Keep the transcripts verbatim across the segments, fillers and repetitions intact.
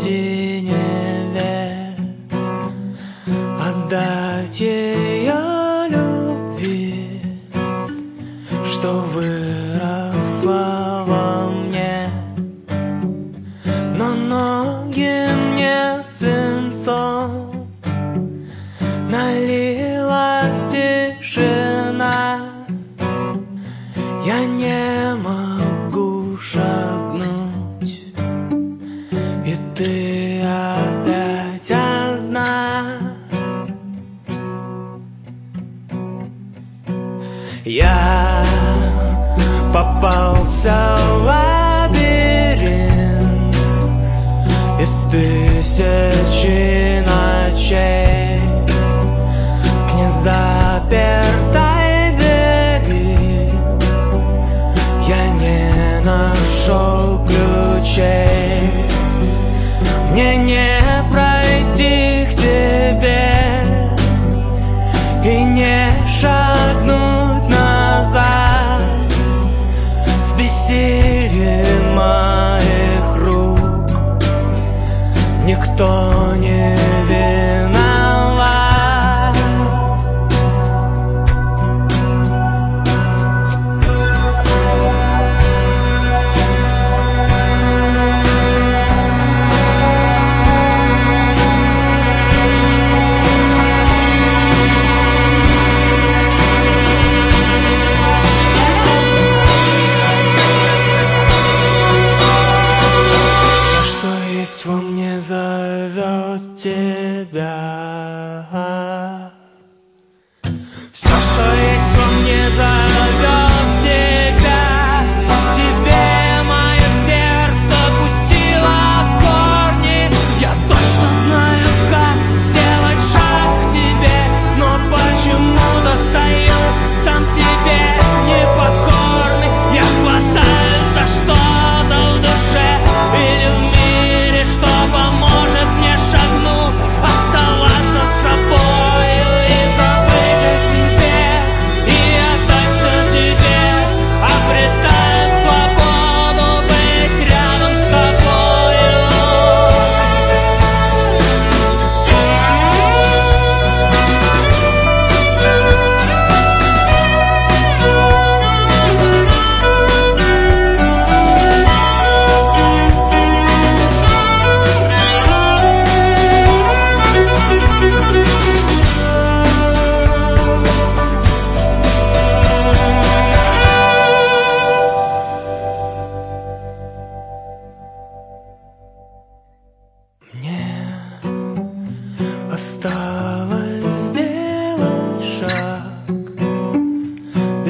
синеве, отдать ее любви, что выросла во мне. Но ноги мне свинцом налила тишина. Я не могу шагнуть, и ты опять одна. Я попался в лабиринт из тысячи ночей к незапертой двери. Я не нашел ключей. Мне не пройти к тебе и не шагнуть назад в бессилии моих рук. Никто не виноват. Во мне зовет тебя. Все, что есть во мне, зовет тебя. К тебе мое сердце пустило корни. Я точно знаю, как сделать шаг к тебе, но почему-то стою сам себе непокорный. Я хватаюсь за что-то в душе или в мире, что поможет мне шагнуть, оставаться собою и забыть о себе, и отдать все тебе, обретая свободу быть рядом с тобою. Мне осталось сделать шаг в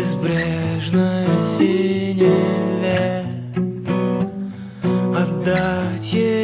безбрежной синеве, отдать ей